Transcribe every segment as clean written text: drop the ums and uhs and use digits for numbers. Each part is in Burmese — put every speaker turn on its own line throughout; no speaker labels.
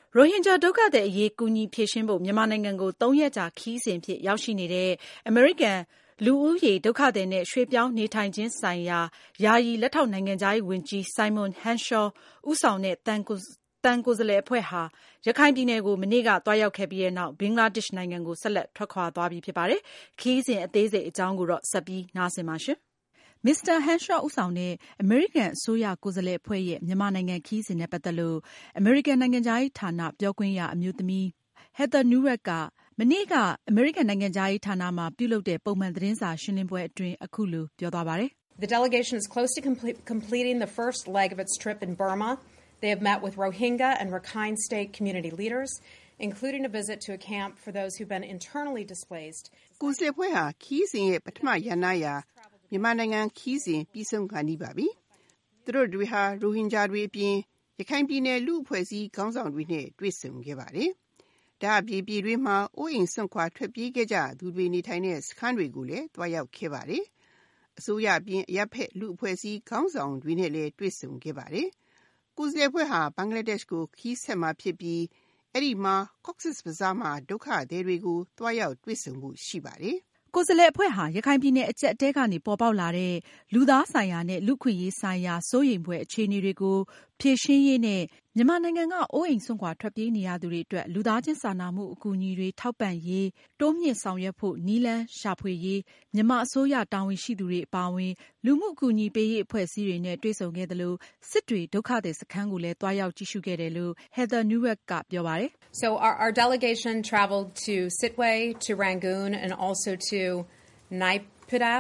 ရိုဟင်ဂျာဒုက္ခသည်အရေးကူညီဖြေရှင်းဖို့မြန်မာနိုင်ငံကို3 ရက်ကြာခရီးစဉ်အဖြစ်ရောက်ရှိနေတဲ့အမေရိကန်လူဦးရေဒုက္ခသည်နဲ့ရွှေ့ပြောင်းနေထိုင်ခြင်းဆိုင်ရာယာယီလက်ထောက်နိုင်ငံခြားရေးဝန်ကြီး Simon Henshaw ဦးဆောင်တဲ့သံကိုယ်စားလှယ်အဖွဲ့ဟာရခိုင်ပြည်နယ်ကိုမနေ့ကသွားရောက်ခဲ့ပြီးတဲ့နောက်ဘင်္ဂလားဒေ့ရှ်နိုင်ငံကိုဆက်လက်ထွက်ခွာသွားပြီဖြစ်ပါတယ်။ခရီးစဉ်အသေးစိတ်အကြောင်းကိုဆက်ပြီးနားဆင်ပါရှင်။ Mr. Henshaw ဦးဆောင်တဲ့အမေရိကန်အစိုးရကိုယ်စားလှယ်အဖွဲ့ရဲ့မြန်မာနိုင်ငံခရီးစဉ်နဲ့ပတ်သက်လို့အမေရိကန်နိုင်ငံခြားရေးဌာနပြောခွင့်ရအမျိုးသမီး Heather Nauert ကမနေ့ကအမေရိကန်နိုင်ငံခြားရေးဌာနမှာပြုလုပ်တဲ့ပုံမှန်သတင်းစာရှင်းလင်းပွဲအတွင်းအခုလိုပြောသွားပါတယ်။
The delegation is close to completing the first leg of its trip in Burma. They have met with Rohingya and Rakhine State community leaders, including a visit to a camp for those who've been internally displaced.
ကိုယ်စားလှယ်အဖွဲ့ဟာခီးစဉ်ရဲ့ပထမရန်နာရာမြန်မာနိုင်ငံခီးစဉ်ပြီးဆုံးခါနီးပါပြီ။သူတို့တွေဟာရိုဟင်ဂျာတွေအပြင်ရခိုင်ပြည်နယ်လူအဖွဲ့အစည်းခေါင်းဆောင်တွေနဲ့တွေ့ဆုံခဲ့ပါတယ်။ဒါအပြင်ပြည်တွင်းမှာအိုးအိမ်ဆွန့်ခွာထွက်ပြေးခဲ့ကြသူတွေနေထိုင်တဲ့စခန်းတွေကိုလည်းတွားရောက်ခဲ့ပါတယ်။အစိုးရအပြင်အရပ်ဖက်လူအဖွဲ့အစည်းခေါင်းဆောင်တွေနဲ့လည်းတွေ့ဆုံခဲ့ပါတယ်။ကိုယ်စားလှယ်အဖွဲ့ဟာဘင်္ဂလားဒေ့ရှ်ကိုခီးဆက်မှာဖြစ်ပြီးအဲ့ဒီမှာ Cox's Bazar မှာဒုက္ခသည်တွေကိုတွားရောက်တွေ့ဆုံမှုရှိပါတယ်
။ကိုယ်စားလှယ်အဖွဲ့ဟာရခိုင်ပြည်နယ်အကျပ်အတည်းကနေပေါ်ပေါက်လာတဲ့လူသားဆိုင်ရာနဲ့လူ့ခွင့်ရေးဆိုင်ရာစိုးရိမ်ဖွယ်အခြေအနေတွေကိုဖြေရှင်းရေးနဲ့မြန်မာနိုင်ငံကအိုးအိမ်စွန့်ခွာထွက်ပြေးနေရသူတွေအတွက်လူသားချင်းစာနာမှုအကူအညီတွေထောက်ပံ့ရေးတိုးမြှင့်ဆောင်ရွက်ဖို့နည်းလမ်းရှာဖွေရေးမြန်မာအစိုးရတာဝန်ရှိသူတွေအပါအဝင်လူမှုအကူအညီပေးရေးအဖွဲ့အစည်းတွေနဲ့တွေ့ဆုံခဲ့သလိုစစ်တွေဒုက္ခသည်စခန်းကိုလည်းတွားရောက်ကြည့်ရှုခဲ့တယ်လို့ Heather Nauert ကပြောပါတယ်။
So our delegation traveled to Sittwe, to Rangoon, and also to Naypyidaw.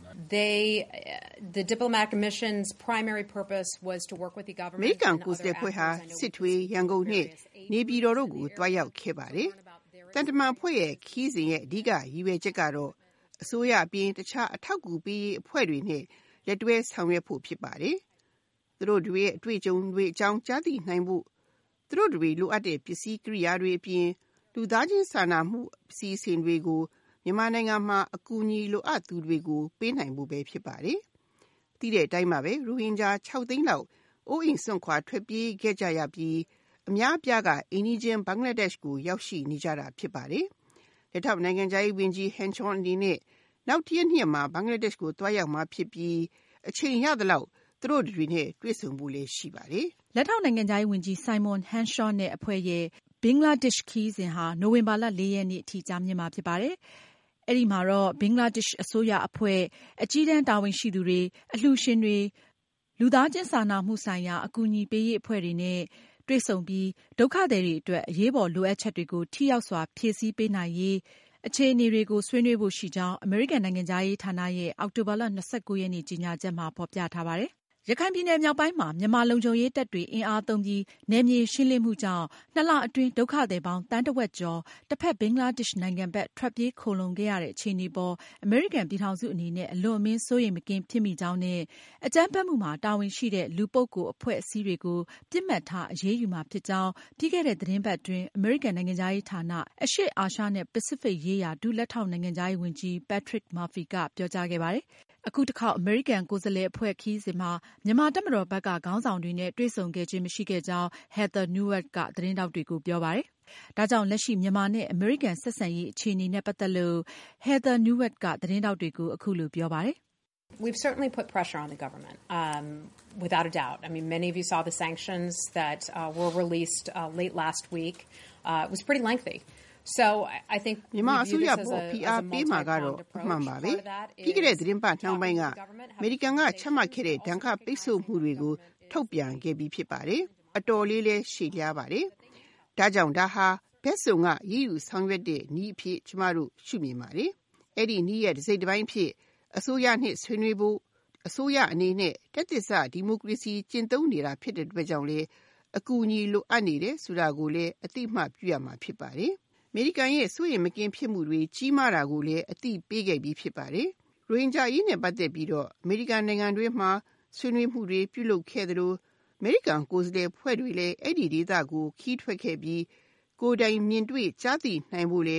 The diplomatic mission's primary purpose was to work with the government.
အမေရိကန်ကိုယ်စားလှယ်အဖွဲ့ဟာစစ်တွေရန်ကုန်နဲ့နေပြည်တော်တို့ကိုတွားရောက်ခဲ့ပါတယ်။တန်တမာအဖွဲ့ရဲ့ခီးစဉ်ရဲ့အဓိကရည်ရွယ်ချက်ကတော့အစိုးရအပြင်တခြားအထောက်အကူပေးရေးအဖွဲ့တွေနဲ့လက်တွဲဆောင်ရွက်ဖို့ဖြစ်ပါတယ်။သူတို့တွေရဲ့အတွေ့အကြုံတွေအကြောင်းကြားသိနိုင်ဖို့သူတို့တွေလိုအပ်တဲ့ပစ္စည်းကိရိယာတွေအပြင်လူသားချင်းစာနာမှုအစီအစဉ်တွေကိုမြန်မာနိုင်ငံမှာအကူအညီလိုအပ်သူတွေကိုပေးနိုင်ဖို့ပဲဖြစ်ပါတယ်။သိတဲ့အတိုင်းပါပဲရိုဟင်ဂျာ6 သိန်းလောက်အိုးအိမ်စွန့်ခွာထွက်ပြေးခဲ့ကြရပြီးအများအပြားကအိန္ဒိယဘင်္ဂလားဒေ့ရှ်ကိုရောက်ရှိနေကြတာဖြစ်ပါတယ်။လက်ထောက်နိုင်ငံခြားရေးဝန်ကြီး Henshaw အနေနဲ့နောက်တစ်ရက်မှာဘင်္ဂလားဒေ့ရှ်ကိုတွားရောက်မှာဖြစ်ပြီးအချိန်ရသလောက်သူတို့တွေနဲ့တွေ့ဆုံဖို့လည်းရှိပါတယ်
။လက်ထောက်နိုင်ငံခြားရေးဝန်ကြီး Simon Henshaw နဲ့အဖွဲ့ရဲ့ဘင်္ဂလားဒေ့ရှ်ခရီးစဉ်ဟာနိုဝင်ဘာလ 4 ရက်နေ့အထိကြာမြင့်မှာဖြစ်ပါတယ်။အဲဒီမှာတော့ဘင်္ဂလားဒေ့ရှ်အစိုးရအဖွဲ့အကြီးတန်းတာဝန်ရှိသူတွေအလှူရှင်တွေလူသားချင်းစာနာမှုဆိုင်ရာအကူအညီပေးရေးအဖွဲ့တွေနဲ့တွေ့ဆုံပြီးဒုက္ခသည်တွေအတွက်အရေးပေါ်လိုအပ်ချက်တွေကိုထိရောက်စွာဖြည့်ဆည်းပေးနိုင်ရေးအခြေအနေတွေကိုဆွေးနွေးဖို့ရှိကြောင်းအမေရိကန်နိုင်ငံခြားရေးဌာနရဲ့အောက်တိုဘာလ 29 ရက်နေ့ကြေညာချက်မှာဖော်ပြထားပါတယ်။ရခိုင်ပြည်နယ်မြောက်ပိုင်းမှာမြန်မာလုံခြုံရေးတပ်တွေအင်အားသုံးပြီးနယ်မြေရှင်းလင်းမှုကြောင့်2 လအတွင်းဒုက္ခသည်ပေါင်းသန်းတဝက်ကျော်တစ်ဖက်ဘင်္ဂလားဒေ့ရှ်နိုင်ငံဘက်ထွက်ပြေးခိုလှုံခဲ့ရတဲ့အခြေအနေပေါ်အမေရိကန်ပြည်ထောင်စုအနေနဲ့အလွန်အမင်းစိုးရိမ်မကင်းဖြစ်မိကြောင်းနဲ့အကြမ်းဖက်မှုမှာတာဝန်ရှိတဲ့လူပုဂ္ဂိုလ်အဖွဲ့အစည်းတွေကိုပစ်မှတ်ထားအရေးယူမှာဖြစ်ကြောင်းပြီးခဲ့တဲ့သတင်းပတ်အတွင်းအမေရိကန်နိုင်ငံခြားရေးဌာနအရှေ့အာရှနဲ့ပစိဖိတ်ရေးရာဒုလက်ထောက်နိုင်ငံခြားရေးဝန်ကြီး Patrick Murphy ကပြောကြားခဲ့ပါတယ်။အခုတစ်ခေါက်အမေရိကန်ကိုယ်စားလှယ်အဖွဲ့ခရီးစဉ်မှာမြန်မာတပ်မတော်ဘက်ကခေါင်းဆောင်တွေနဲ့တွေ့ဆုံခဲ့ခြင်းမရှိခဲ့ကြောင်း Heather Nauert ကသတင်းထောက်တွေကိုပြောပါတယ်။ဒါကြောင့်လက်ရှိမြန်မာနဲ့အမေရိကန်ဆက်ဆံရေးအခြေအနေနဲ့ပတ်သက်လို့ Heather Nauert ကသတင်းထောက်တွေကိုအခုလိုပြောပါတယ်
။ We've certainly put pressure on the government, without a doubt. I mean, many of you saw the sanctions that were released late last week. It was pretty lengthy.So I think
မြန်မာအစိုးရပေါ် PR ပေးမှာကတော့အမှန်ပါပဲ။ပြီးခဲ့တဲ့သတင်းပတ်နှောင်းပိုင်းကအမေရိကန်ကချမှတ်ခဲ့တဲ့ဒဏ်ခတ်ပိတ်ဆို့မှုတွေကိုထုတ်ပြန်ခဲ့ပြီးဖြစ်ပါတယ်။အတော်လေးလည်းရှည်လျားပါတယ်။ဒါကြောင့်ဒါဟာဘက်စုံကရည်ယူဆောင်ရွက်တဲ့နည်းအဖြစ်ကျမတို့ရှုမြင်ပါတယ်။အဲ့ဒီနည်းရဲ့တစ်စိတ်တစ်ပိုင်းဖြစ်အစိုးရနဲ့ဆွေးနွေးဖို့အစိုးရအနေနဲ့တက်သစ်စဒီမိုကရေစီကျင့်သုံးနေတာဖြစ်တဲ့အတွက်ကြောင့်လေအကူအညီလိုအပ်နေတယ်ဆိုတာကိုလည်းအသိမှတ်ပြုရမှာဖြစ်ပါတယ်။အမေရိကန်ရဲ့စိုးရိမ်မကင်းဖြစ်မှုတွေကြီးမားတာကိုလည်းအသိပေးခဲ့ပြီးဖြစ်ပါတယ်။ရိုဟင်ဂျာအရေးနဲ့ပတ်သက်ပြီးတော့အမေရိကန်နိုင်ငံတွင်းမှာဆွေးနွေးမှုတွေပြုလုပ်ခဲ့သလိုအမေရိကန်ကိုယ်စားလှယ်ဖွဲ့တွေလည်းအဲ့ဒီဒေသကိုခီးထွက်ခဲ့ပြီးကိုယ်တိုင်မြင်တွေ့ကြားသိနိုင်ဖို့လည်း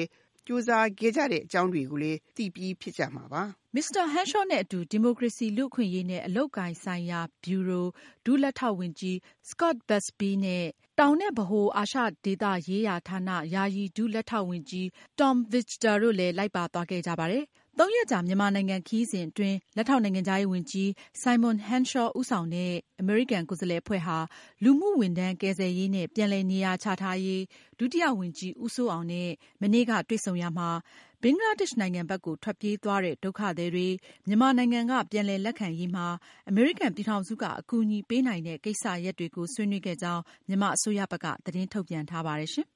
ကြိုးစားခဲ့ကြတဲ့အကြောင်းတွေကိုလည်းသိပြီးဖြစ်ကြမှာပါ။
Mr. Henshaw နဲ့အတူ ဒီမိုကရေစီလူ့အခွင့်အရေးနဲ့အလုပ်အကိုင်ဆိုင်ရာဗျူရို ဒုလက်ထောက်ဝန်ကြီး Scott Bixby နဲ့ တောင်နဲ့ဗဟိုအာရှဒေသရေးရာဌာန ယာယီဒုလက်ထောက်ဝန်ကြီး Tom Vichter တို့လည်းလိုက်ပါသွားခဲ့ကြပါတယ်။ 3 ရက်ကြာမြန်မာနိုင်ငံခရီးစဉ်အတွင်း လက်ထောက်နိုင်ငံခြားရေးဝန်ကြီး Simon Henshaw ဦးဆောင်တဲ့ အမေရိကန်ကိုယ်စားလှယ်အဖွဲ့ဟာ လူမှုဝန်ထမ်းကယ်ဆယ်ရေးနဲ့ ပြန်လည်နေရာချထားရေး ဒုတိယဝန်ကြီး ဦးစိုးအောင်နဲ့ မနေ့ကတွေ့ဆုံရာမှာ ဘင်္ဂလားဒေ့ရှ်နိုင်ငံဘက်ကိုထွက်ပြေးသွားတဲ့ဒုက္ခသည်တွေ မြန်မာနိုင်ငံကပြန်လည်လက်ခံရေးမှာ အမေရိကန်ပြည်ထောင်စုကအကူအညီပေးနိုင်တဲ့ကိစ္စရပ်တွေကိုဆွေးနွေးခဲ့ကြောင်း မြန်မာအစိုးရဘက်ကသတင်းထုတ်ပြန်ထားပါတယ်ရှင်။